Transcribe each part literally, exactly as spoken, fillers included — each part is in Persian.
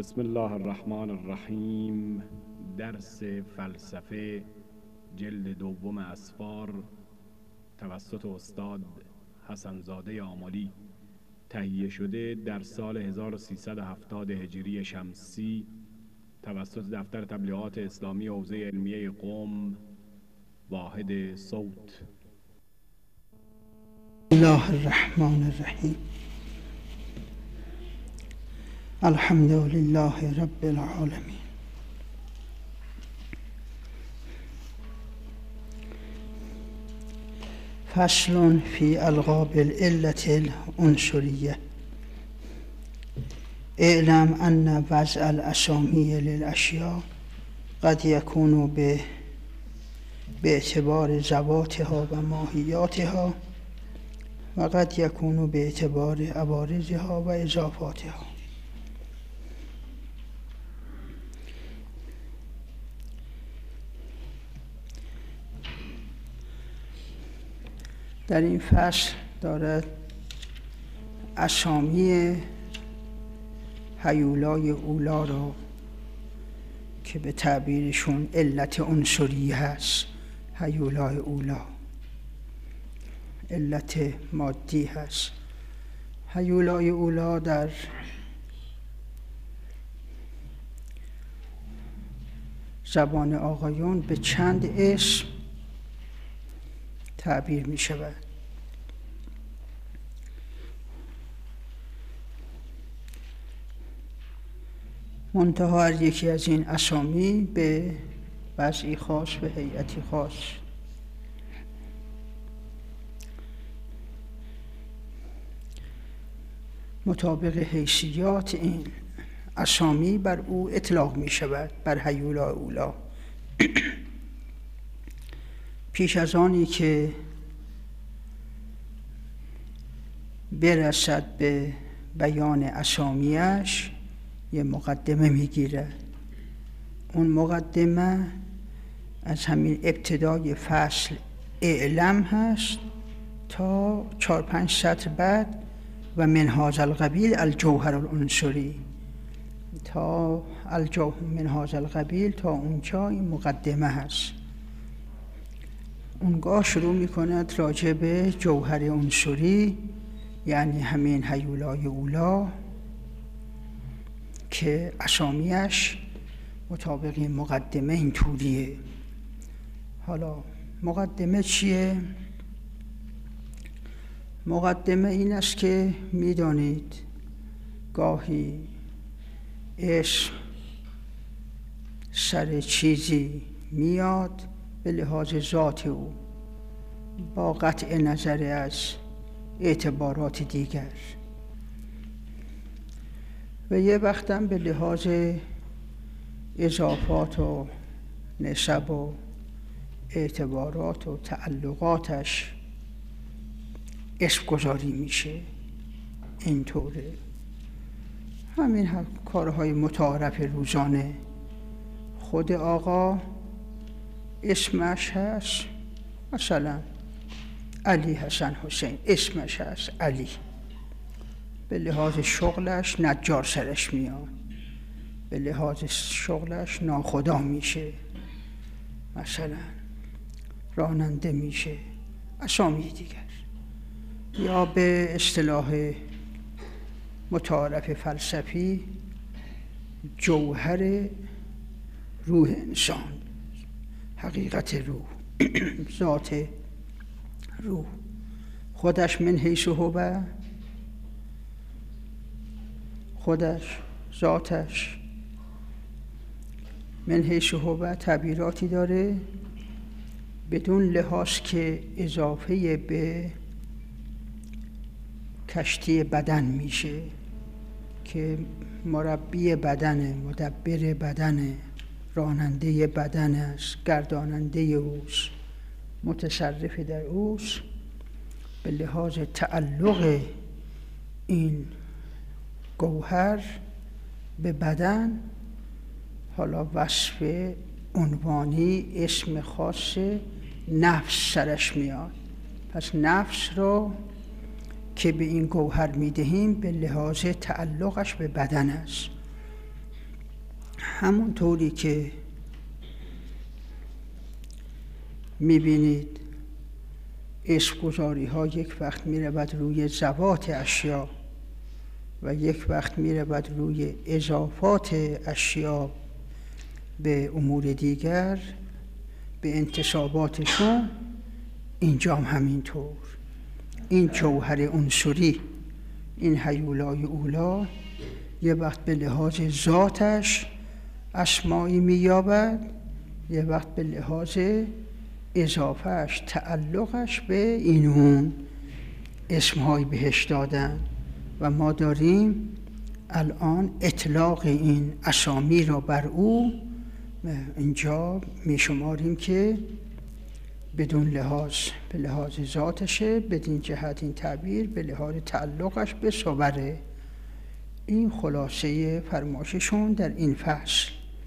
بسم الله الرحمن الرحیم. درس فلسفه جلد دوم اسفار توسط استاد حسن زاده آملی تهیه شده در سال هزار و سیصد و هفتاد هجری شمسی توسط دفتر تبلیغات اسلامی حوزه علمیه قم واحد صوت. بسم الله الرحمن الرحیم. الحمد لله رب العالمین. فصل فی القاب العلة العنصریه. اعلم ان وضع الاسامی للاشیاء قد یکون به باعتبار ذواتها و ماهیاتها و قد یکون به اعتبار عوارضها و اضافاتها. در این فصل دارد اسامی هیولای اولا را که به تعبیرشون علت عنصری هست، هیولای اولا علت مادی هست. هیولای اولا در زبان آقایون به چند اسم تعبیر می شود. منتها هر یکی از این اسامی به وضعی خاص به هیئتی خاص مطابق حیثیات این اسامی بر او اطلاق می شود، بر هیولای اولا. پیش از آنی که برسد به بیان اسامیش یه مقدمه میگیره. اون مقدمه از همین ابتدای فصل اعلم هست تا چهار پنج سطر بعد و من هذا القبیل الجوهر العنصری، تا الجوهر من هذا القبیل تا اونجا این مقدمه هست. اونگاه شروع میکند راجع به جوهر عنصری، یعنی همین هیولای اولا که اسامیش مطابق این مقدمه این طوریه. حالا مقدمه چیه؟ مقدمه این است که میدانید گاهی اسم سر چیزی میاد به لحاظ ذات او با قطع نظر از اعتبارات دیگر و یه وقتم به لحاظ اضافات و نسب و اعتبارات و تعلقاتش اسم گذاری میشه. اینطوره. همین هم کارهای متعارف روزانه. خود آقا اسمش هست مثلا علی حسن حسین، اسمش هست علی. به لحاظ شغلش نجار سرش میاد، به لحاظ شغلش ناخدا میشه، مثلا راننده میشه، اسامی دیگر. یا به اصطلاح متعارف فلسفی جوهر روح انسان، حقیقت روح، ذات روح، خودش من حیث هو، خودش ذاتش من حیث هو تعبیراتی داره بدون لحاظ که اضافه به کشتی بدن میشه که مربی بدنه، مدبر بدنه، راننده بدن است، گرداننده اوست، متصرف در اوست. به لحاظ تعلق این گوهر به بدن حالا وصف عنوانی اسم خاص نفس سرش میاد. پس نفس رو که به این گوهر میدهیم به لحاظ تعلقش به بدن است. همونطوری که میبینید اسمگذاری ها یک وقت میرود روی ذوات اشیا و یک وقت میرود روی اضافات اشیا به امور دیگر، به انتساباتشون، اینجا هم همینطور. این جوهر عنصری، این هیولای اولا، یه وقت به لحاظ ذاتش اسمایی مییابد، یه وقت به لحاظ اضافهش، تعلقش به این اون اسمهایی بهش دادن و ما داریم الان اطلاق این اسامی را بر او اینجا میشماریم که بدون لحاظ به لحاظ ذاتشه، بدین جهت این تعبیر به لحاظ تعلقش به صوره. این خلاصه فرمایششون در این فصل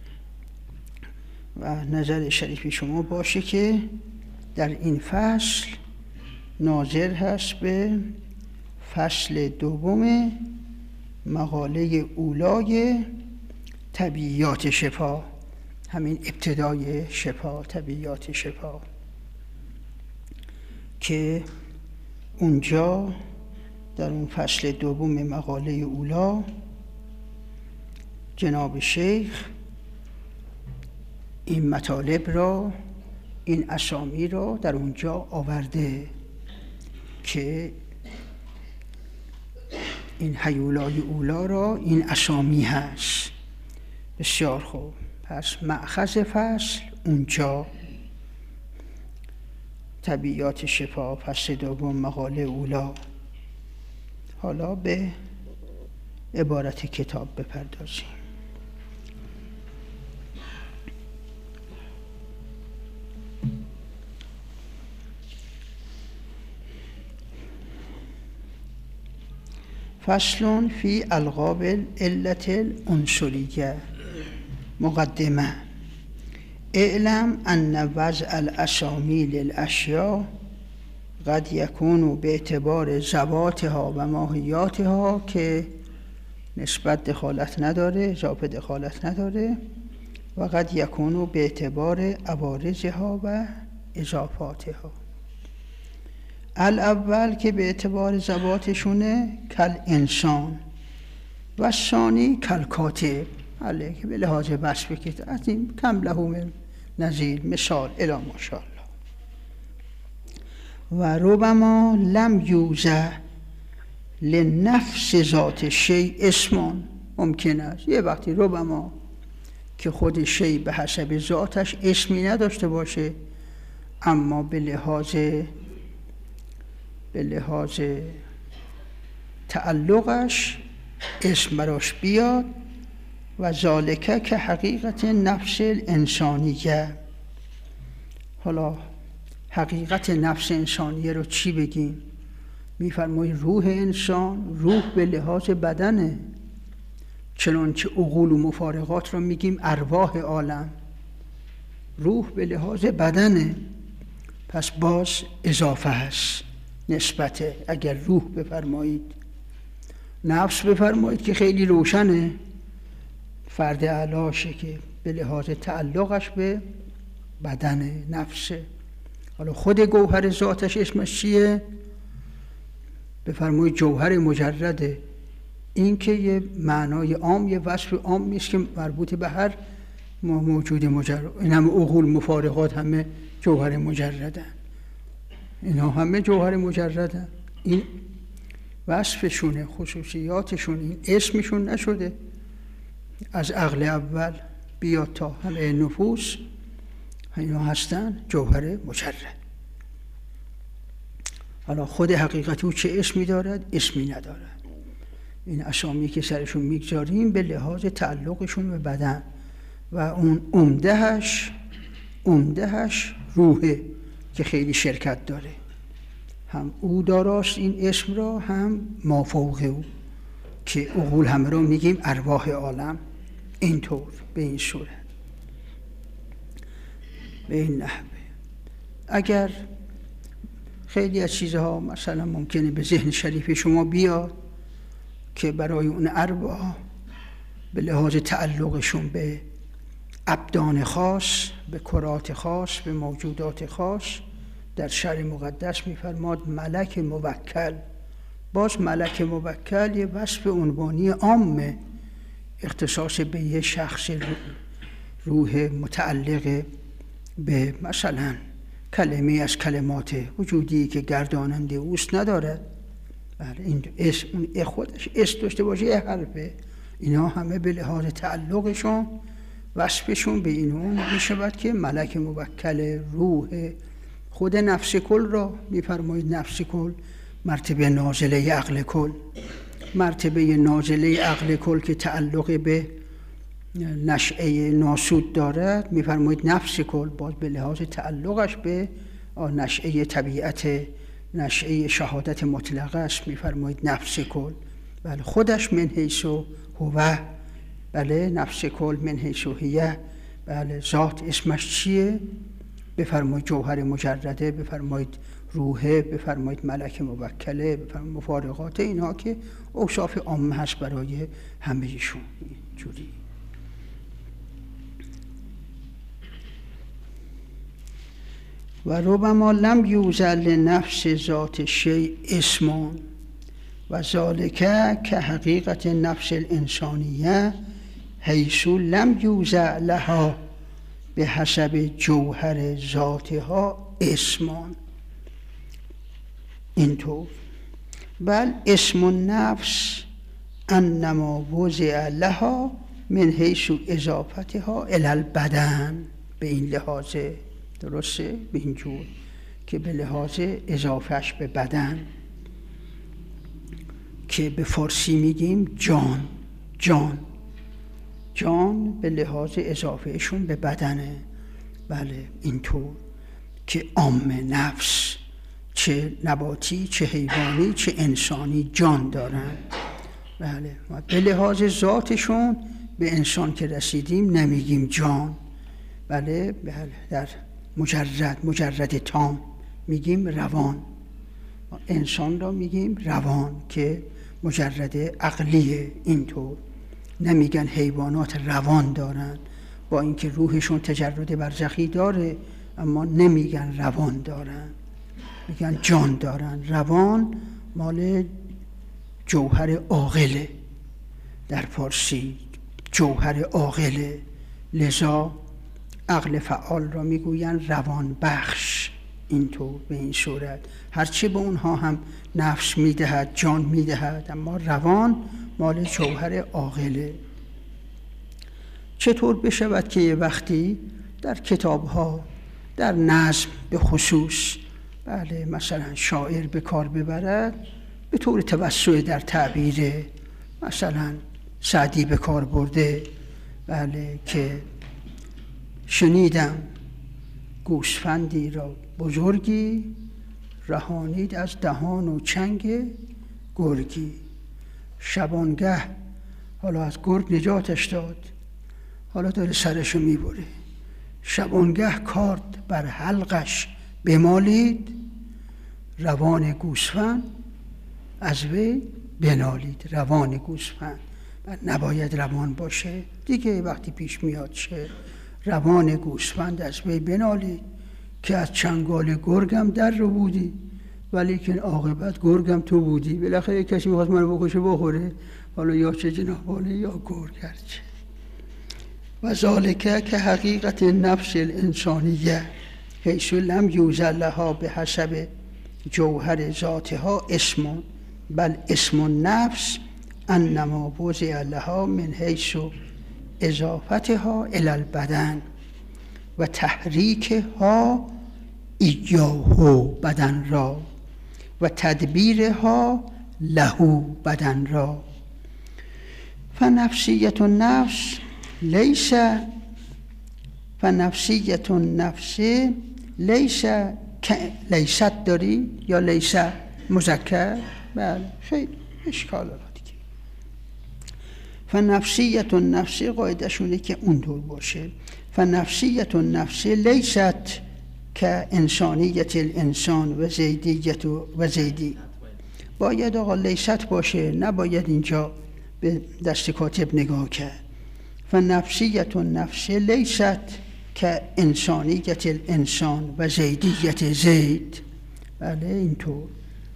و نظر شریف شما باشه که در این فصل ناظر هست به فصل دوم مقاله اولای طبیعیات شفا، همین ابتدای شفا، طبیعیات شفا، که اونجا در اون فصل دوم مقاله اولا جناب شیخ این مطالب را، این اسامی را در اونجا آورده که این هیولای اولا را این اسامی هست. بسیار خوب، پس مأخذ فصل اونجا طبیعیات شفا، فصل دوم مقاله اولا. حالا به عبارت کتاب بپردازیم. فصل فی القاب العلة العنصریه. مقدمه: اعلم ان وضع الاسامی للاشیاء قد یکون به اعتبار ذواتها و ماهیاتها، که نسبت دخالت نداره، اضافه دخالت نداره، و قد یکون به اعتبار عوارضها و اضافاتها. الاول که به اعتبار ذواتشونه کل انسان و ثانی کل کاتب، علیه که به لحاظ وصف که از این کم لهم نظیر، مثال الی ماشاءالله. و ربما لم یوزع لنفس ذات شیء اسمان، ممکن است یه وقتی ربما که خود شیء به حسب ذاتش اسمی نداشته باشه، اما به لحاظ به لحاظ تعلقش اسم براش بیاد. و ذالکه که حقیقت نفس الانسانیه. حالا حقیقت نفس انسانیه رو چی بگیم؟ میفرمایید روح انسان، روح به لحاظ بدنه، چنانچه عقول و مفارقات رو میگیم ارواح عالم، روح به لحاظ بدنه، پس باز اضافه هست، نسبته. اگر روح بفرمایید، نفس بفرمایید که خیلی روشنه، فرد اعلاشه که به لحاظ تعلقش به بدن نفسه. حالا خود گوهر ذاتش اسمش چیه؟ بفرمایید جوهر مجرده. این که یه معنای عام، یه وصف عام نیست که مربوط به هر موجود مجرد. این همه عقول مفارقات همه جوهر مجردن، اینا همه جوهر مجردن. این وصفشونه، خصوصیاتشون، این اسمشون نشده. از عقل اول بیاد تا همه نفوس اینا هستن جوهر مجرد. حالا خود حقیقت او چه اسمی دارد؟ اسمی ندارد. این اسامی که سرشون میگذاریم به لحاظ تعلقشون به بدن و اون عمدهش عمدهش روحه که خیلی شرکت داره. هم او داراست این اسم را، هم مافوق او که عقول همه را میگیم ارواح عالم. اینطور به این صورت، به این نحوه. اگر خیلی از چیزها مثلا ممکنه به ذهن شریف شما بیاد که برای اون ارواح به لحاظ تعلقشون به ابدان خاص، به کرات خاص، به موجودات خاص. در شرع مقدس می‌فرماد ملک موکل. باز ملک موکل یه وصف عنوانی عامه، اختصاص به یه شخص روح متعلق به مثلا کلمه از کلمات وجودی که گرداننده اوست ندارد. بله این اسم اون خودش اسم داشته باشه یه حرفه. اینا همه به لحاظ تعلقشون وصفشون به اینون می شود که ملک موکل روح خود نفس کل را می‌فرمایید. نفس کل مرتبه نازله عقل کل، مرتبه نازله عقل کل که تعلق به نشأه ناسود دارد می‌فرمایید نفس کل. باز به لحاظ تعلقش به نشأه طبیعت، نشأه شهادت مطلقه است، می‌فرمایید نفس کل. بله خودش من حیث هو، بله نفس کل من حیث هیه. بله ذات اسمش چیه؟ بفرمایید جوهر مجرده، بفرمایید روحه، بفرمایید ملک موکله، بفرمایید مفارقات. اینها که اوصاف عامه هست برای همه‌شون. جوری و ربما لم یوزل لنفس ذات شیء اسم و ذالک که حقیقت نفس الانسانیه حیث لم یوزع لها به حسب جوهر ذاتها اسمان. اینطور بل اسم النفس انما وضع لها من حیث اضافتها الی البدن. به این لحاظ درسته؟ به این جور که به لحاظ اضافهش به بدن، که به فارسی میگیم جان. جان جان به لحاظ اضافهشون به بدنه. بله اینطور که عام نفس چه نباتی چه حیوانی چه انسانی جان دارن. بله به لحاظ ذاتشون به انسان که رسیدیم نمیگیم جان. بله بله در مجرد مجرد تام میگیم روان. انسان را میگیم روان که مجرد عقلیه. اینطور نمیگن حیوانات روان دارن، با اینکه روحشون تجرد برزخی داره اما نمیگن روان دارن، میگن جان دارن. روان مال جوهر عاقله، در فارسی جوهر عاقله، لذا عقل فعال را میگوین روان بخش. اینطور به این صورت هرچی به اونها هم نفس میدهد جان میدهد، اما روان مال جوهر عاقله. چطور بشود که یه وقتی در کتاب‌ها در نظم به خصوص بله مثلا شاعر به کار ببرد به طور توسع در تعبیر، مثلا سعدی به کار برده بله که شنیدم گوسفندی را بزرگی رهانید از دهان و چنگ گرگی. شبانگه حالا از گرگ نجاتش داد، حالا داره سرشو میبره. شبانگه کارد بر حلقش بمالید، روان گوسفند از وی بنالید. روان گوسفند نباید روان باشه دیگه، وقتی پیش میاد چه روان گوسفند از وی بنالید که از چنگال گرگم در رو بودی ولی که عاقبت گرگم تو بودی. بالاخره کسی میخواست منو بکشه بخوره، حالا یا چه جناحاله یا گرگ هرچه. و ذالکه که حقیقت نفس الانسانیه حیث لم یوزل لها به حسب جوهر ذاتها اسم بل اسم النفس انما وضع لها من حیث اضافتها الی البدن و تحریکها ایاهو بدن را و تدبیرها لهو بدن را. فنفسیت النفس لیس فنفسیت النفس لیس لیست داری یا لیس مذکر؟ بله خیلی اشکال را دیگه. فنفسیت النفس قاعده شونه که اونطور باشه. فنفسیت النفس لیست که انسانیت الانسان و زیدیت و زیدی. باید آقا لیست باشه، نباید اینجا به دست کاتب نگاه کرد. فنفسیت النفس لیست که انسانیت الانسان و زیدیت زید. بله اینطور.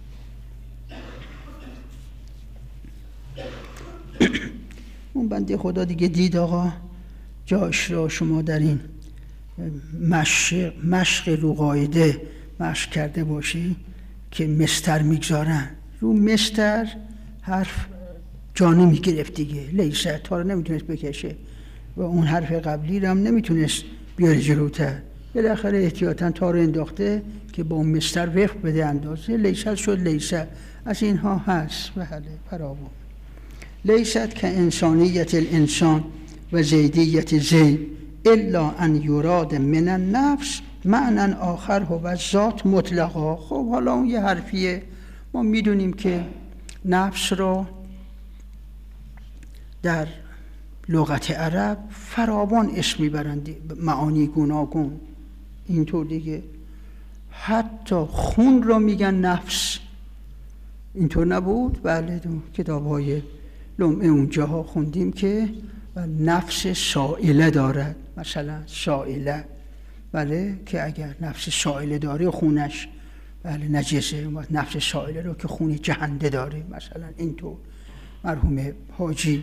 اون بنده خدا دیگه دید آقا جاش را شما در این مشق, مشق رو قاعده مشق کرده باشی که مستر میگذارن رو مستر حرف جا نمیگرفت دیگه، لیست تا رو نمیتونست بکشه و اون حرف قبلی رو هم نمیتونست بیاره جلوتر. بالاخره احتیاطاً تا رو انداخته که با اون مستر وفق بده اندازه، لیست شد لیست. از اینها هست بله فراوان. لیست که انسانیت الانسان و زیدیت زید الا ان یراد من النفس معنی آخر هو ذات مطلقا. خب حالا اون یه حرفیه، ما میدونیم که نفس رو در لغت عرب فراوان اسم میبرند، معانی گوناگون اینطور دیگه. حتی خون رو میگن نفس، اینطور نبود؟ بله تو کتاب‌های لمعه اونجاها خوندیم که نفس سائله دارد، مثلا سائله، بله که اگر نفس سائله داره خونش بله نجسه، نفس سائله رو که خون جهنده داره مثلا اینطور. مرحوم حاجی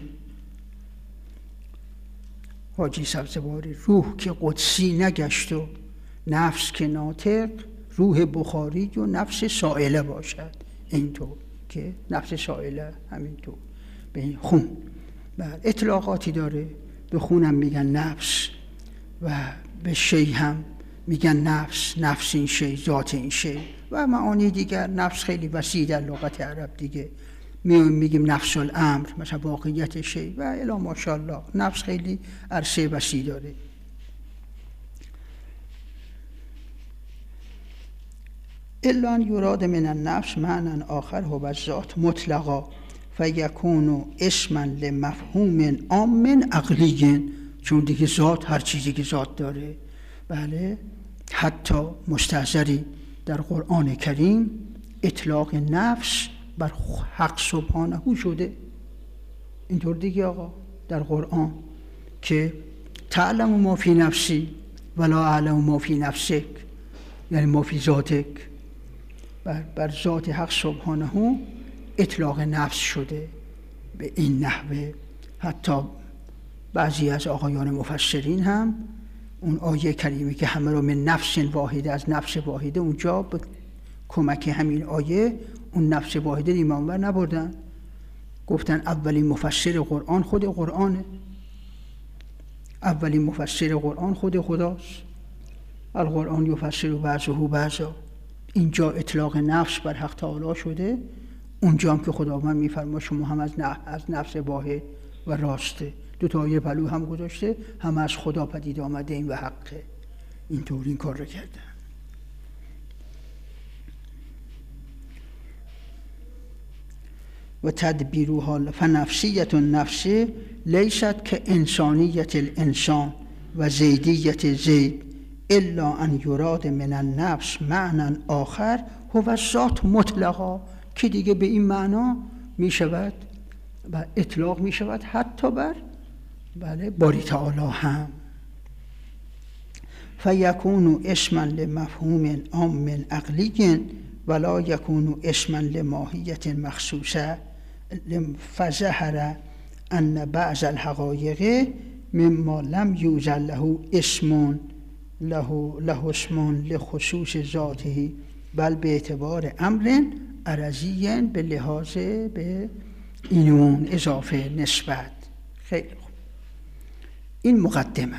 حاجی سبزواری روح که قدسی نگشت و نفس که ناطق، روح بخاری و نفس سائله باشد، اینطور که نفس سائله همینطور به این خون و اطلاقاتی داره. به خونم میگن نفس و به شی هم میگن نفس، نفس این شی، ذات این شی و معانی دیگر. نفس خیلی وسیع در لغت عرب دیگه، میگیم نفس الامر مثلا واقعیت شی و الی ماشاءالله. نفس خیلی عرصه وسیع داره. الا ان یراد من النفس معنی آخر هو ذات مطلقا فیکون اسما لمفهوم عام عقلی. چون دیگه ذات هر چیزی که ذات داره، بله حتی مستعذری در قرآن کریم اطلاق نفس بر حق سبحانه شده اینطور دیگه آقا در قرآن که تعلم ما فی نفسی ولا اعلم ما فی نفسک، یعنی ما فی ذاتک. بر, بر ذات حق سبحانه اطلاق نفس شده به این نحوه. حتی بعضی از آقایان مفسرین هم اون آیه کریمه که همه رو من نفس واحده، از نفس واحده، اونجا به کمک همین آیه اون نفس واحده ایمانور نبردن، گفتن اولین مفسر قرآن خود قرآنه، اولین مفسر قرآن خود خداست. القرآن یفسر بعضه بعضا. اینجا اطلاق نفس بر حق تعالی شده، اونجا هم که خداوند میفرما شما هم از از نفس واحد و راسته. دو تا آیه پلو هم گذاشته، هم از خدا پدید آمده این و حقه. اینطور این کار رو کردن. و تدبیرها فنفسیت النفس لیست که انسانیت الانسان و زیدیت زید الا ان یراد من النفس معنی آخر هو ذات مطلقا، که دیگه به این معنا می شود و اطلاق می شود حتی بر بله باری تعالی هم. فیکون اسما لمفهوم عام عقلی ولا یکون اسما لماهیت مخصوصه فظهر ان بعض الحقایق مما لم یوجد له اسم له له اسم لخصوص ذاته بل به اعتبار امر عرضی به لحاظ به اینون اضافه نسبت. خیلی خوب، این مقدمه.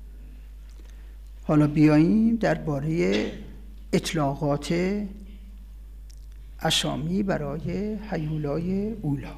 حالا بیاییم درباره اطلاقات اسامی برای هیولای اولا.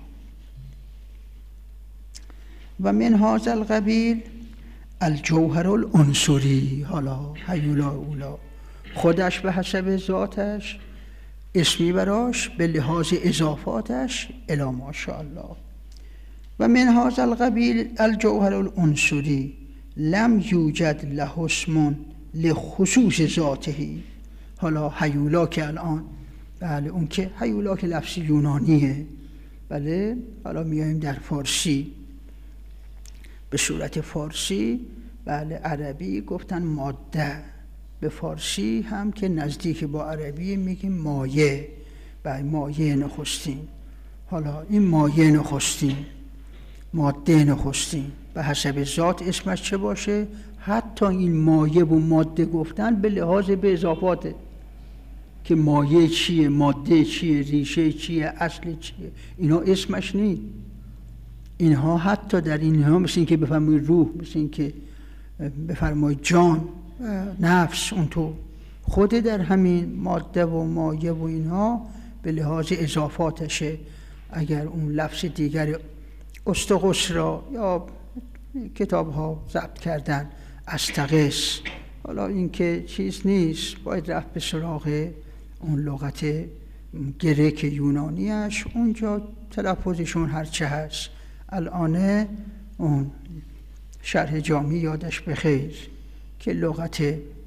و من هذا القبیل الجوهر العنصری. حالا هیولای اولا خودش به حسب ذاتش اسمی براش به لحاظ اضافاتش الی ماشاءالله. و من هذا القبیل الجوهر العنصری لم یوجد له اسم لخصوص ذاته. حالا هیولا که الان بله اون که هیولا که لفظی یونانیه، بله حالا میایم در فارسی به صورت فارسی، بله عربی گفتن ماده، به فارسی هم که نزدیک با عربی میگیم مایه، بله مایه نخستین. حالا این مایه نخستین، ماده نخستین، به حسب ذات اسمش چه باشه، حتی این مایه و ماده گفتن به لحاظ به اضافاته که مایه چیه، ماده چیه، ریشه چیه، اصل چیه، اینا اسمش نیست. اینها حتی در اینها مثل این که بفرمایید روح، مثل این که بفرمایید جان، نفس، اونطور خود در همین ماده و مایه و اینها به لحاظ اضافاتشه. اگر اون لفظ دیگر استغوث را یا کتاب ها ضبط کردن استغث، حالا این که چیز نیست، باید رفت به سراغ اون لغت گرک یونانیش، اونجا تلفظشون هرچه هست. الان اون شرح جامی یادش بخیر که لغت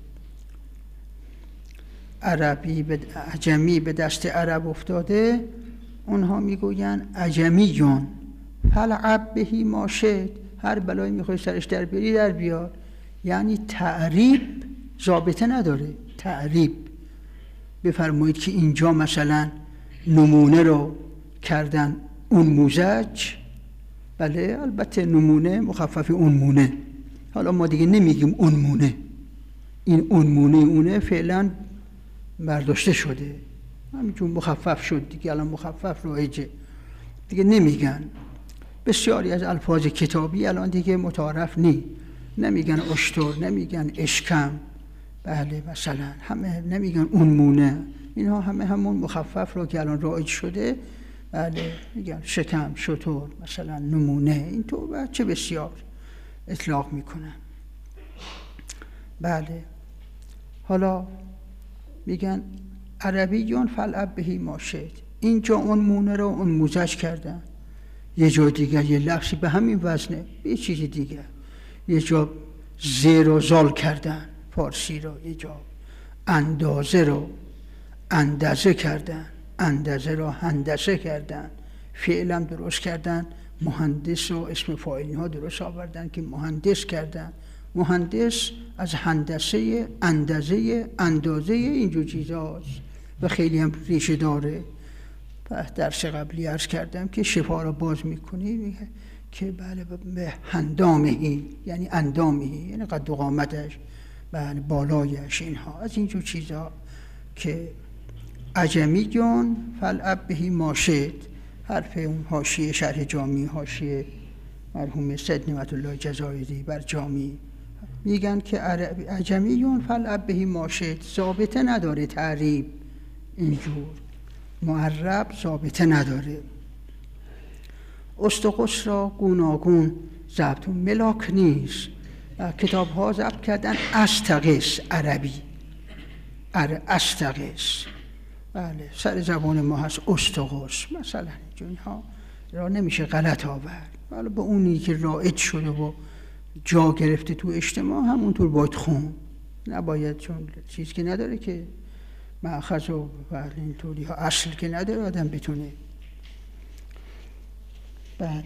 عربی به عجمی به دست عرب افتاده، اونها میگوین عجمیون فلعب بهی ما شئت، هر بلایی میخوای سرش در بیاری در بیار. یعنی تعریب ضابطه نداره. تعریب بفرمایید که اینجا مثلا نمونه رو کردن اون موزج، بله البته نمونه مخفف اون مونه، حالا ما دیگه نمیگیم اون مونه، این اون مونه اونه فعلا برداشته شده، همینجور مخفف شد دیگه، الان مخفف رایجه دیگه نمیگن. بسیاری از الفاظ کتابی الان دیگه متعارف نی، نمیگن اشتر، نمیگن اشکم، بله مثلا همه نمیگن اون مونه، اینها همه همون مخفف رو که الان رایج شده، بله میگن شکم، شتر، مثلا نمونه، اینطور بچه بسیار اطلاق میکنن. بله حالا میگن عربیون فلعب بهی ما شئت، اینجا اون مونه رو اون موزج کردن، یه جا دیگر یه لفظی به همین وزنه به یه چیز دیگر، یه جا زیر و زال کردن فارسی رو، یه جا اندازه رو اندازه کردن، اندازه رو هندسه کردن، فعلم درست کردن، مهندس و اسم فاعلی ها درست آوردن که مهندس کردن. مهندس از هندسه، اندازه، اندازه اینجور چیزاست و خیلی هم ریشه داره. درس قبلی عرض کردم که شفا رو باز میکنی میگه که بله به هندامهی، یعنی اندامهی، یعنی قد و قامتش، بله بالایش، اینها از اینجور چیزا که عجمیون فلعب بهی ما شئت، حرف اون حاشیه شرح جامی، حاشیه مرحوم سید نعمت الله جزایری بر جامی، میگن که عجمیون فلعب بهی ما شئت، ضابطه نداره تعریب، اینجور معرب ضابطه نداره. استغوث را گوناگون ضبط، ملاک نیست، کتاب ها ضبط کردن استغث، عربی استغث، بله سر زبان ما هست استغوث مثلا، اینها را نمیشه غلط آورد، ولی به اونی که رایج شده و جا گرفته تو اجتماع همونطور باید خون، نباید، چون چیز که نداره که مأخذ و بله اینطوری ها، اصل که نداره آدم بتونه. بله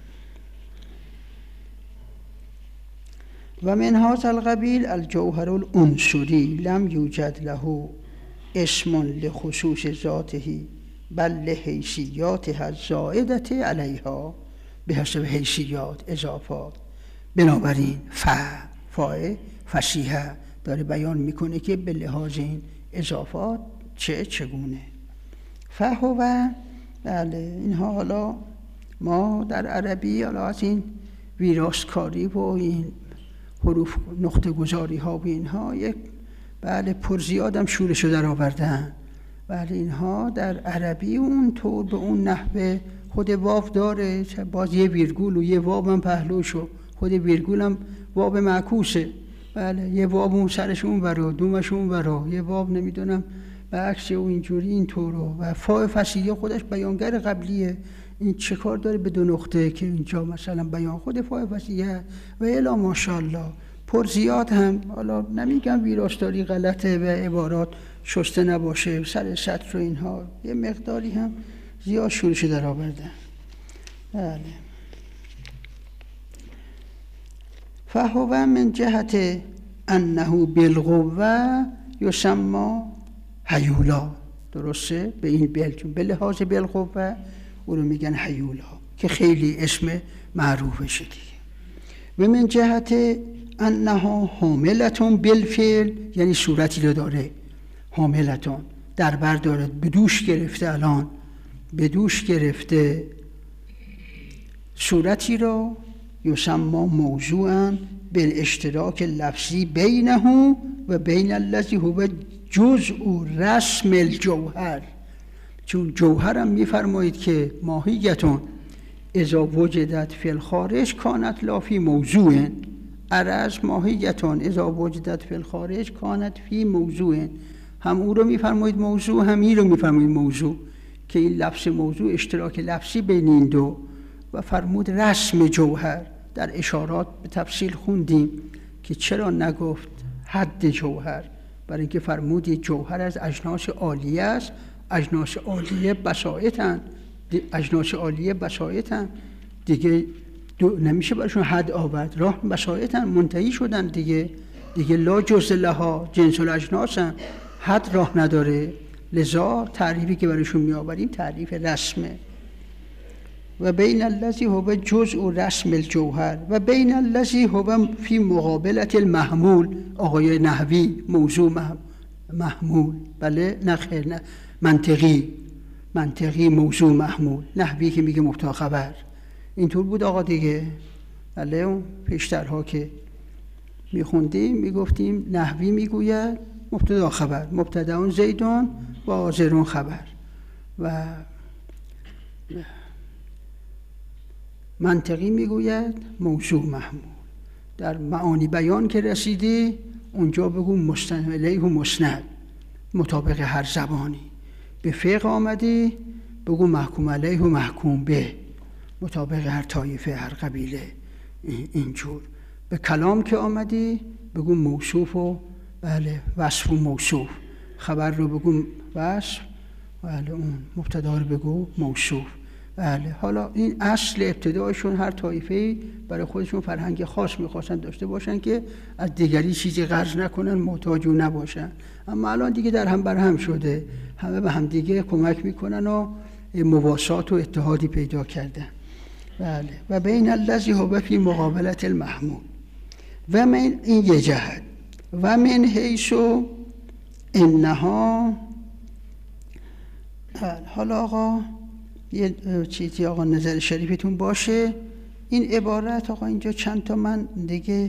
و من هذا القبیل الجوهر العنصری لم یوجد له اسم لخصوص ذاته بل لحیثیاتها الزائدة علیها به حسب حیثیات، اضافات. بنابراین ف فای فصیحه داره بیان میکنه که به لحاظ این اضافات چه چگونه. فهو، بله اینها حالا ما در عربی حالا از این ویراستکاری و این حروف نقطه گذاری ها و اینها یک بله پرزیادم شورشو در آوردن. بله اینها در عربی اون طور به اون نحوه خود واو داره، باز یه ویرگول و یه واو هم پهلوشو، خود ویرگول هم واو معکوسه، بله یه واو اون سرش اون ورا، دومش اون ورا، یه واو نمیدونم به عکس و اینجوری اینطورو. و فاء فصیحه خودش بیانگر قبلیه، این چه کار داره به دو نقطه که اینجا مثلا بیان خود فاء فصیحه و الا ماشاءالله پر زیاد هم. حالا نمیگم ویراستاری غلطه و عبارات شسته نباشه، سر سطر و اینها یه مقداری هم زیاد شورش در آوردن. بله فهو من جهت انه بالقوه یسمى هیولا. درسته؟ به این بلجون به لحاظ بالقوه او رو میگن هیولا که خیلی اسم معروفشه دیگه. و من جهت انها حاملتون بالفعل، یعنی صورتی رو داره، حاملتون در بر داره، بدوش گرفته، الان بدوش گرفته صورتی رو، یسمى موضوعا بالاشتراک لفظی بینه و بین الذی هو جزء رسم الجوهر. چون جوهر هم میفرمایید که ماهیتون اذا وجدت فی الخارج کانت لا فی موضوع، عرض ماهیتون اذا وجدت فی الخارج کانت فی موضوع. هم او رو میفرمایید موضوع، هم این رو میفرمایید موضوع، که این لفظ موضوع اشتراک لفظی بین این دو. و فرمود رسم جوهر. در اشارات به تفصیل خوندیم که چرا نگفت حد جوهر، برای اینکه فرمود جوهر از اجناس عالیه است. اجناس عالیه بساطن، اجناس عالیه بساطن دیگه، نمیشه برشون حد آورد، راه بساطن، منتهی شدن دیگه، دیگه لا جزء لها، جنس الاجناسن، حد راه نداره. لذا تعریفی که برشون میآوریم تعریف رسمه. و بین الذی هو جزء رسم الجوهر و بین الذی هو فی مقابلت المحمول. آقای نحوی موضوع محمول، بله نخیر، نه منطقی، منطقی موضوع محمول، نحوی که میگه مبتدا خبر. اینطور بود آقا دیگه. بله اون پیشترها که میخوندیم میگفتیم نحوی میگوید مبتدا خبر، مبتدا اون زیدون و آذرون خبر، و منطقی میگوید موضوع محمول. در معانی بیان که رسیدی اونجا بگو مستند الیه و مسند مطابق هر زبانی. به فقه آمدی بگو محکوم علیه و محکوم به مطابق هر طایفه هر قبیله. اینجور به کلام که آمدی بگو موصوف و بله وصف و موصوف. خبر رو بگو وصف، بله اون مبتدا رو بگو موصوف. بله حالا این اصل ابتدایشون هر طایفه‌ای برای خودشون فرهنگ خاص میخواستن داشته باشن که از دیگری چیزی قرض نکنن، محتاج نباشن. اما الان دیگه در هم بر هم شده، همه به هم دیگه کمک میکنن و مواسات و اتحادی پیدا کردن. بله و بین الذی هو فی مقابلت المحمول و من این یه جهت و من حیث انها. حالا آقا یه چیزی آقا نظر شریفتون باشه. این عبارت آقا اینجا چند تا من دیگه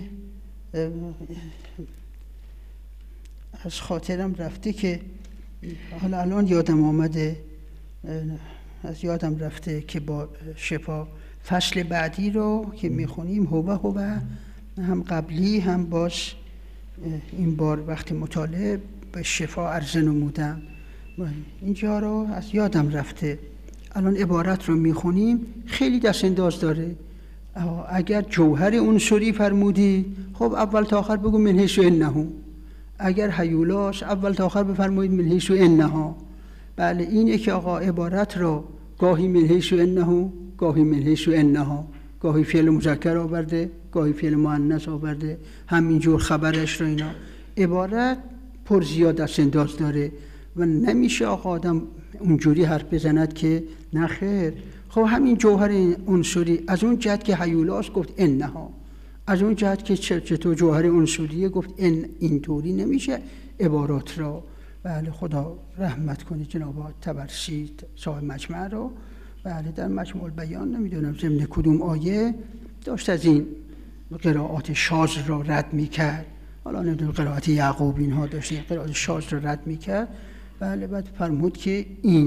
از خاطرم رفته که حالا الان یادم آمده، از یادم رفته که با شفا فصل بعدی رو که میخونیم هوه هوه هم قبلی هم باز این بار وقت مطالعه به شفا عرضه نمودم. اینجا رو از یادم رفته. الان عبارت رو میخونیم خیلی دست انداز داره. اگر جوهر عنصری فرمودی خب اول تا آخر بگو من حیث انه. اگر هیولاش اول تا آخر بفرمایید من حیث انها. بله اینه که آقا عبارت رو گاهی من حیث انه، گاهی من حیث انها، گاهی فعل مذکر آورده، گاهی فعل مؤنث آورده، همینجور خبرش رو. اینا عبارت پر زیاد دست انداز داره و نمیشه آقا آدم اونجوری حرف بزند که نخیر. خب همین جوهر عنصری از اون جهت که هیولاس گفت انها، از اون جهت که چطور جوهر عنصریه گفت ان، اینطوری نمیشه عبارات را. بله خدا رحمت کنه جناب طبرسی صاحب مجمع رو. بله در مجموع بیان نمیدونم ضمن کدوم آیه داشت از این قرائات شاذ را رد میکرد. حالا نمیدونم قرائات یعقوب اینها داشت این قرائات شاذ را رد میکرد. بله بعد فرمود که این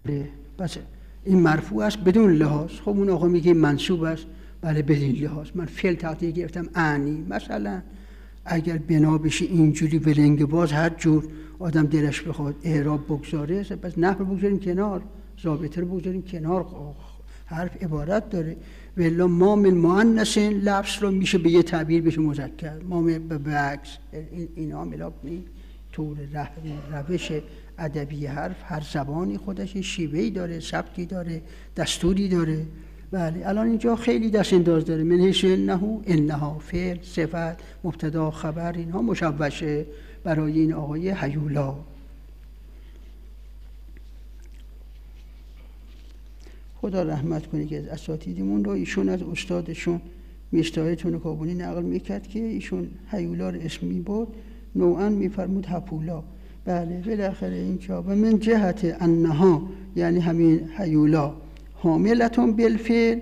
بس این مرفوع است بدون لحاظ. خب اون آقا میگه منصوب است، بله بدون لحاظ. من فعل تقدیر گرفتم اعنی. مثلا اگر بنا بشه اینجوری ولنگ باز هر جور آدم دلش بخواد اعراب بگذاره، پس نحو بگذاریم کنار، ضابطه رو بگذاریم کنار، حرف عبارت داره. ولی ما من مؤنث لفظ رو میشه به یه تعبیر بشه مذکر، ما به عکس. این اینا ملاک نی طور روش ادبی حرف، هر زبانی خودش شیوهی داره، سبکی داره، دستوری داره. بله الان اینجا خیلی دست انداز داره. من حیث انه، انها فعل، صفت، مبتدا، خبر، اینها مشوشه برای این آقای هیولا. خدا رحمت کنه که از اساتیدمون رو، ایشون از استادشون مصطفی تونکابونی نقل میکرد که ایشون هیولا رو اسمی بود، نوعا میفرمود هپولا. بله بالاخره این که و من جهت انها یعنی همین هیولا حاملتون بالفعل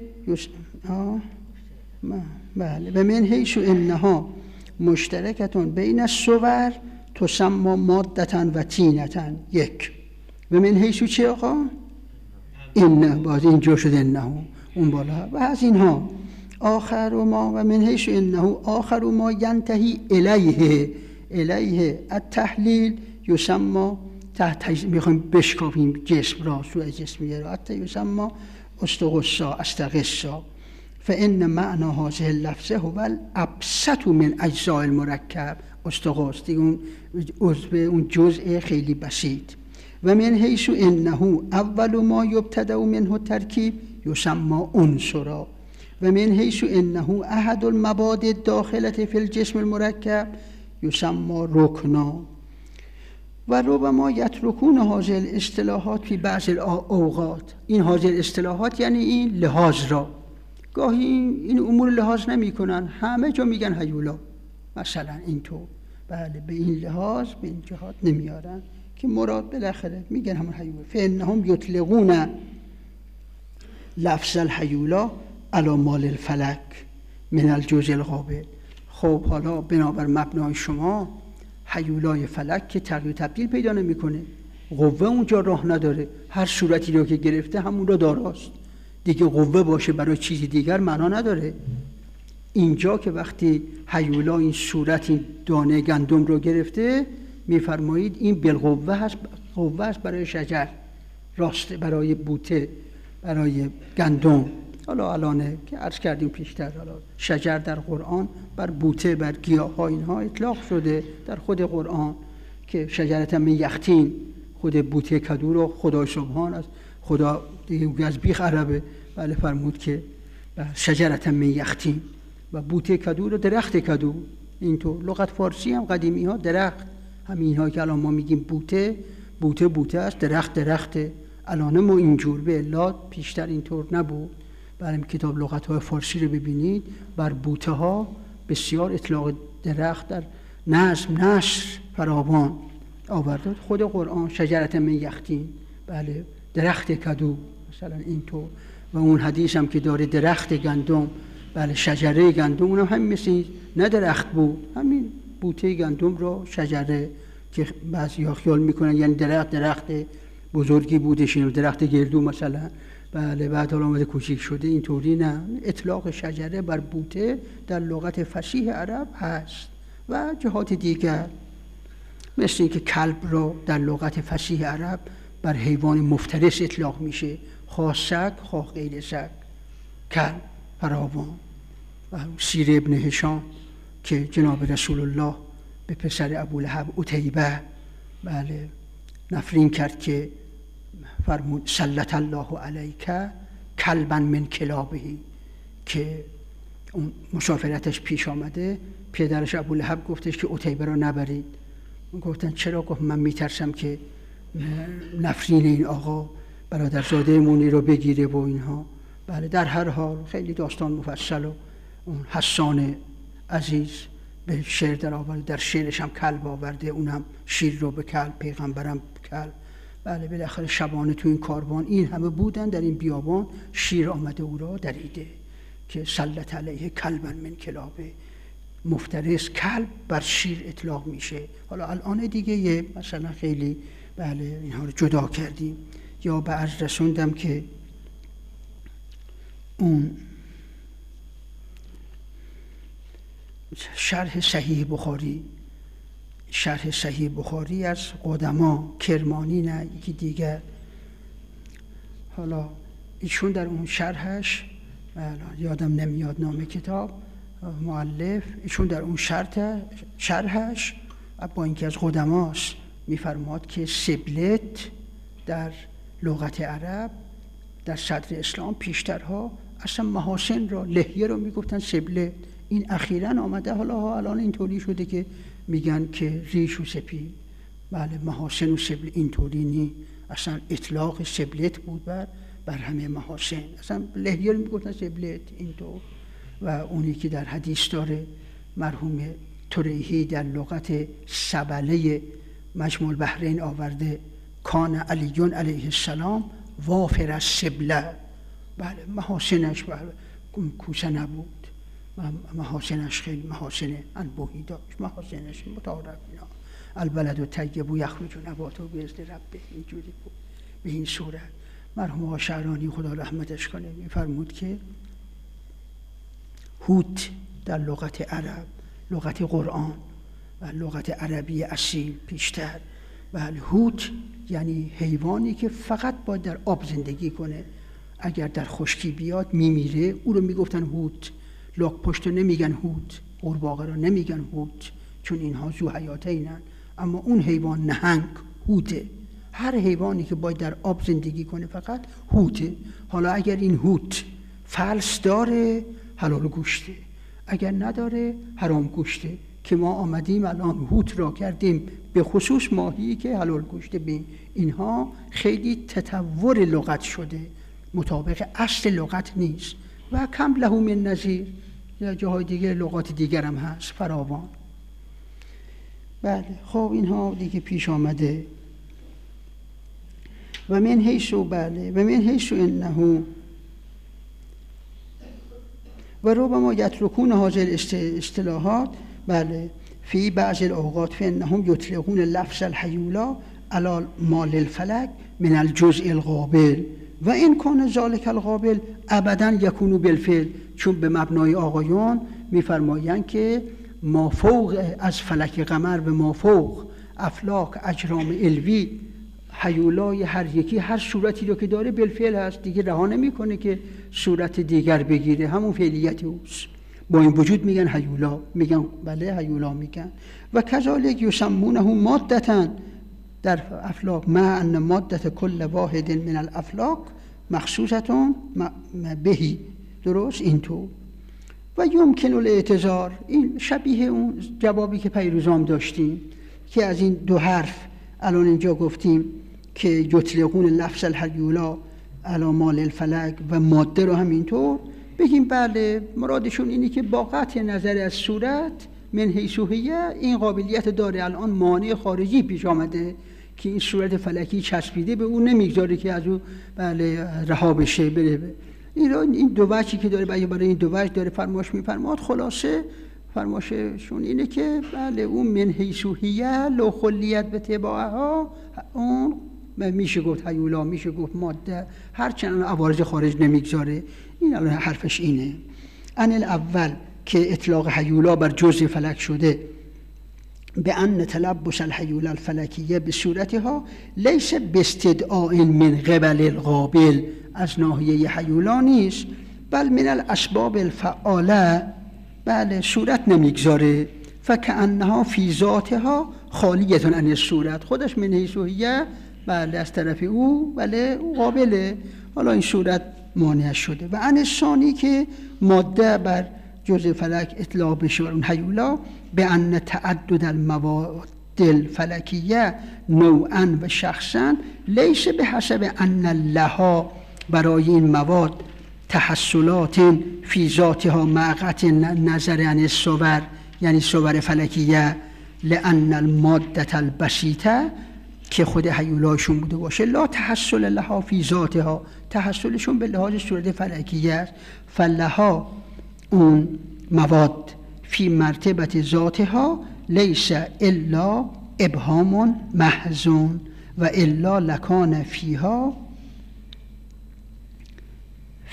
بله و من حیث انها مشترکتون بین الصور تسمى مادتن و تینتن. یک و من حیث چه آقا؟ اینه باز اینجا شده انه اون بالا و از اینها آخر و ما و من حیث انه آخر و ما ینتهی الیه الیه التحلیل یسمى تحت میخوایم بشکافیم جسم را سوء جسمیه را حتی یسمى استغصا استغصا فان معنی هذه اللفظه هو الابسط من اجزاء المرکب. استغاث دیگه اون عضو اون جزء خیلی بسیط. و من حیث انه اول ما یبتدأ منه الترکیب یسمى عنصرا و من حیث انه احد المبادئ الداخله فی الجسم المرکب یسمى رکنا. و ربما یترکون هذه الاصطلاحات فی بعض الاوقات. این هذه الاصطلاحات یعنی این لحاظ را گاهی این امور لحاظ نمی کنن، همه جا میگن هیولا مثلا اینطور. بله به این لحاظ به این جهات نمیارن که مراد بالاخره میگن همون هیولا. فانهم یطلقون لفظ الهیولا علی مال الفلک من الجزء القابل. خب حالا بنابر مبنای شما هیولای فلک که تغییر تبدیل پیدا نمیکنه، قوه اونجا راه نداره، هر صورتی رو که گرفته همون رو داراست دیگه. قوه باشه برای چیزی دیگر معنا نداره. اینجا که وقتی هیولا این صورت این دانه گندم رو گرفته میفرمایید این بالقوه هست، قوه هست برای شجر، راست برای بوته، برای گندم. حالا الانه که عرض کردیم پیشتر، حالا شجر در قرآن بر بوته، بر گیاه ها اینها اطلاق شده در خود قرآن که شجرت من یختین، خود بوته کدو رو خدا سبحان از خدا دیگه از بیخ عربه بله فرمود که شجرت من یختین و بوته کدو رو درخت کدو. اینطور لغت فارسی هم قدیمی ها درخت، همین ها که الان ما میگیم بوته بوته بوته است، درخت درخته. الان ما اینجور به الا پیشتر اینطور نبود. برای کتاب لغت های فارسی رو ببینید بر بوته ها بسیار اطلاق درخت در نظم نشر فراوان آورده. خود قرآن شجرت من یختین بله درخت کدو مثلا اینطور. و اون حدیث هم که داره درخت گندم بله شجره گندم، اونم هم مثل نه درخت بود، همین بوته گندم رو شجره که بعضی ها خیال میکنن یعنی درخت درخت بزرگی بودش، اینو درخت گردو مثلا بله بعد حالا آمده کوچیک شده، اینطوری نه. اطلاق شجره بر بوته در لغت فصیح عرب هست و جهات دیگر مثل اینکه کلب رو در لغت فصیح عرب بر حیوان مفترس اطلاق میشه، خواه سگ خواه غیر سگ، کلب فراوان. و سیر ابن هشام که جناب رسول الله به پسر ابولهب عتیبه بله نفرین کرد که فرمود سلط الله علیک کلبا من کلابهی، که اون مسافرتش پیش آمده، پدرش ابولهب گفتش که عتیبه رو نبرید. گفتن چرا؟ گفت من میترسم که نفرین این آقا برادرزاده مونی رو بگیره و اینها. بله در هر حال خیلی داستان مفصل و اون حسان عزیز به شعر در آورده، در شعرش هم کلب آورده، اونم شیر رو به کلب، پیغمبرم کلب. بله بالاخره شبانه تو این کاروان این همه بودن در این بیابان، شیر آمده او را دریده که سلط علیه کلبا من کلابه، مفترس کلب بر شیر اطلاق میشه. حالا الان دیگه یه مثلا خیلی بله اینها رو جدا کردیم یا به عرض رسوندم که اون شرح صحیح بخاری شرح صحیح بخاری از قدما، کرمانی نه یکی دیگر، حالا ایشون در اون شرحش یادم نمیاد نام کتاب مؤلف، ایشون در اون شرح شرحش با اینکه از قدماست میفرماد که سبلت در لغت عرب در صدر اسلام پیشترها اصلا محاسن را، لحیه رو میگفتن سبلت. این اخیراً آمده، حالا الان اینطوری شده که میگن که ریش و سپید. بله، محاسن و سبلت اینطوری نی، اصلا اطلاق سبلت بود بر بر همه محاسن، اصلا لحیه رو میگفتن سبلت اینطور. و اونی که در حدیث داره مرحوم تریحی در لغت سبله مجموع البحرین آورده، کان علیون علیه السلام وافر السبله. بله، محاسنش کوسه نبود، محاسنش خیلی محاسن انبوهی داشت، محاسنش متعارف اینا. البلد و طیب و یخرج نباته باذن ربه، اینجوری بود. به این صورت مرحوم آقا شعرانی خدا رحمتش کنه میفرمود که هوت در لغت عرب، لغت قرآن و لغت عربی اصیل پیشتر، بله، هوت یعنی حیوانی که فقط باید در آب زندگی کنه، اگر در خشکی بیاد میمیره، او رو میگفتن هوت. لاک پشت رو نمیگن هوت، قورباغه رو نمیگن هوت، چون اینها ذو حیاته اینن. اما اون حیوان نهنگ هوته. هر حیوانی که باید در آب زندگی کنه فقط هوته. حالا اگر این هوت فلس داره حلال گوشته، اگر نداره حرام گوشته، که ما آمدیم الان هوت را کردیم به خصوص ماهی که حلال گوشته. بین اینها خیلی تطور لغت شده، مطابق اصل لغت نیست و کم له من نظیر. یا جاهای دیگه لغات دیگر هم هست فراوان. بله، خب اینها دیگه پیش آمده. و من حیث بله و من حیث انه و ربما یترکون هذه الاصطلاحات بله فی بعض الاوقات فانهم یطلقون لفظ الحیولا علی مال الفلک من الجزء القابل و این کان ذلک القابل ابدا یکون بالفعل. چون به مبنای آقایان میفرمایند که مافوق از فلک قمر و مافوق افلاک اجرام علوی، حیولای هر یکی هر صورتی رو که داره بالفعل هست، دیگه رها نمیکنه که صورت دیگر بگیره، همون فعلیت اوست. با این وجود میگن حیولا، میگن بله حیولا میگن. و کذالک یسمونه مادتا در افلاک مع ان مادت کل واحد من الافلاک مخصوصتون بهی. درست اینطور. و یمکن الاعتذار، این شبیه اون جوابی که پیروزام داشتیم که از این دو حرف الان اینجا گفتیم که یطلقون لفظ الحیولا علی مال الفلک و ماده رو هم اینطور بگیم بله مرادشون اینه که با قطع نظر از صورت من حیثوهیه این قابلیت داره. الان مانع خارجی پیش آمده که این صورت فلکی چسبیده به اون، نمیگذاره که از اون بله رها بشه بره. این دو وجهی که داره برای این دو وجه داره فرماش میفرماد. خلاصه فرماششون اینه که بله اون من حیثوهیه لو خلیت به تباعها، اون میشه گفت حیولا، میشه گفت ماده، هرچند عوارض خارج نمیگذاره. این الان حرفش اینه. ان الاول که اطلاق حیولا بر جزء فلک شده به ان تلبس الحیولا الفلکیه به صورتها لیس باستدعاء من قبل القابل، از ناحیه حیولا نیست، بل من الاسباب الفعاله، بله صورت نمیگذاره. فکأنها فی ذاتها خالیه عن الصورت، خودش من حیثوهیه بله از طرف او بله او قابله، حالا این صورت مانع شده. و عن الثانی که ماده بر جزء فلک اطلاق بشه اون حیولا به ان تعدد المواد الفلکیه نوعا و شخصا لیس به حسب ان لها، برای این مواد تحصلات فی ذاتها مع قطع نظر عن الصور، یعنی صور فلکیه، لان الماده البسیطه که خود حیولاشون بوده باشه لا تحصل لها فی ذاتها، تحصلشون به لحاظ صورت فلکیه است. فلها اون مواد فی مرتبت ذاتها لیس الا ابهام محزون و الا لکان فیها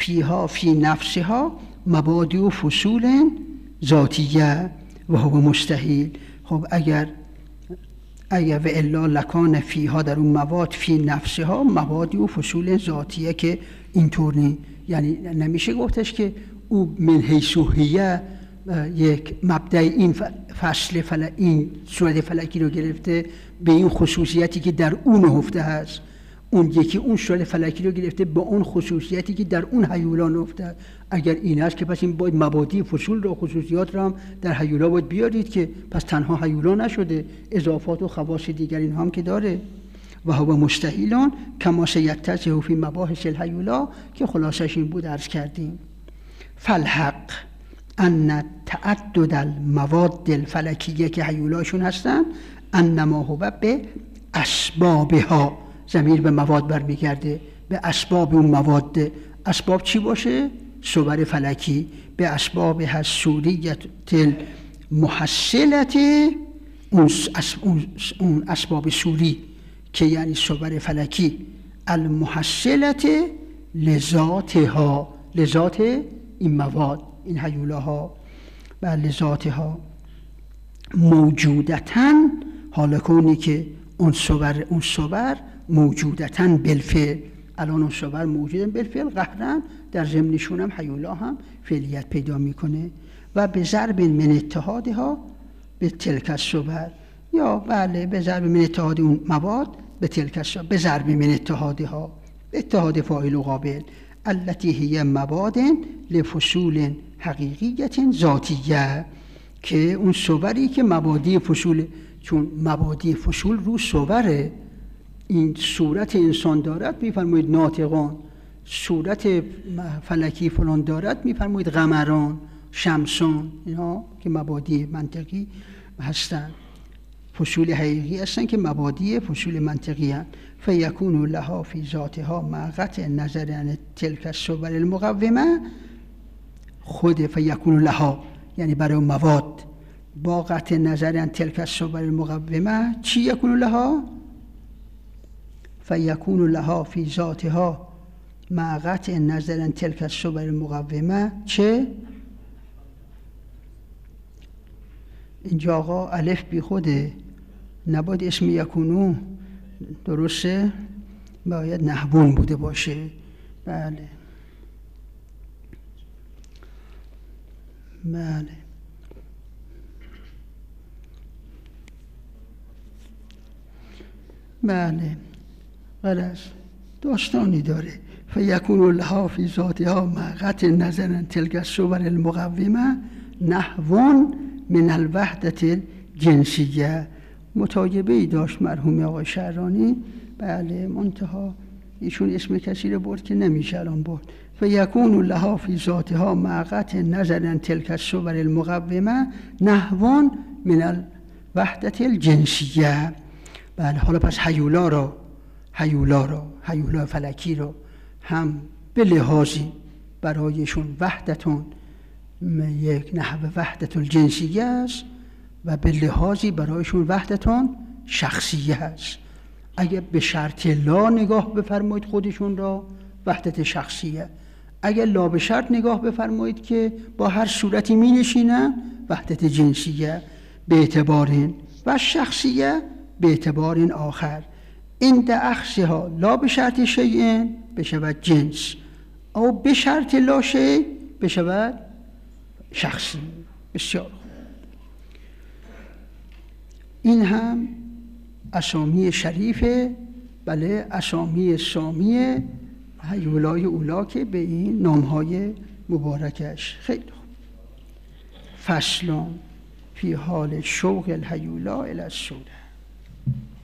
فیها فی نفسها مبادی و فصول ذاتیه و هو مستحیل. خب اگر اگر و الا لکان فیها در اون مواد فی نفسها مبادی و فصول ذاتیه که اینطور نی، یعنی نمیشه گفتش که او من حیث هیه یک مبدأ این فصل فلک این صورت فلکی رو گرفته به این خصوصیتی که در اون نهفته هست، اون یکی اون صورت فلکی رو گرفته به اون خصوصیتی که در اون هیولا نهفته. اگر این است که پس این باید مبادی فصول رو خصوصیات رو هم در هیولا باید بیارید که پس تنها هیولا نشده، اضافات و خواص دیگر این هم که داره. و هو مستحیلان کما سیتضح فی مباحث الهیولا که خلاصش این بود عرض کردیم. فالحق ان تعدد المواد الفلکیه که هیولاشون هستن انما هو به اسبابها، ضمیر به مواد برمیگرده، به اسباب اون مواد. اسباب چی باشه؟ صور فلکی. به اسباب حسوریت المحصلت، اون اسباب سوری که یعنی صور فلکی، المحصلت لذاتها، لذات این مواد، این هیولاها و لذاتها موجودتاً، حال کونی که اون صور اون صور موجودتاً بالفعل، الان اون صور موجودن بالفعل قهرن، در ضمنشون هم هیولا هم فعلیت پیدا میکنه. و به ضرب من اتحادها به تلک الصور، یا بله به ضرب من اتحاد اون مواد به تلک الصور، به ضرب من اتحادها، اتحاد فاعل و قابل، التي هي مواد لفصول حقیقیت ذاتیه، که اون صوری که مبادی فصول، چون مبادی فصول رو صوره، این صورت انسان دارد میفرمایید ناطقان، صورت فلکی فلان دارد میفرمایید قمران، شمسان، اینا که مبادی منطقی هستند، فصول حقیقی هستن که مبادی فصول منطقی هستن. فیکون لها فی ذاتها مع قطع نظر عن تلک الصور المقومه، خود فیکون لها یعنی برای مواد با قطع نظر عن تلک الصور المقومه چی یکون لها؟ فیکون لها فی ذاتها مع قطع نظر عن تلک الصور المقومه چه؟ اینجا آقا الف بی خوده، نباید اسم یکونو درسته؟ باید نحوون بوده باشه. بله بله بله غلط داستانی داره. فیکون لها فی ذاتها مع قطع نظر عن تلک الصور المقومه نحوون من الوحدت الجنسیه. متاجبه ای داشت مرحوم آقای شعرانی، بله منتها ایشون اسم کسی رو برد که نمیشه الان برد. فیکون لها فی ذاتها مع قطع نظر عن تلک الصور المقومه نحوان من الوحدت الجنسیه. بله حالا پس هیولا را هیولا را هیولا فلکی را هم به لحاظی برایشون وحدتون یک نحو وحدت الجنسیه است و به لحاظی برایشون وحدتون شخصیه است. اگر به شرط لا نگاه بفرمایید خودشون را وحدت شخصیه، اگر لا به شرط نگاه بفرمایید که با هر صورتی می نشینن وحدت جنسیه به اعتبارین و شخصیه به اعتبارین آخر. این ده اخصها لا به شرط شیئن بشود جنس او به شرط لا شیء بشود شخصی. بسیار این هم اسامی شریفه، بله اسامی سامی هیولای اولا که به این نامهای مبارکش. خیلی خوب. فصل فی حال شوق الهیولا الی الصوره.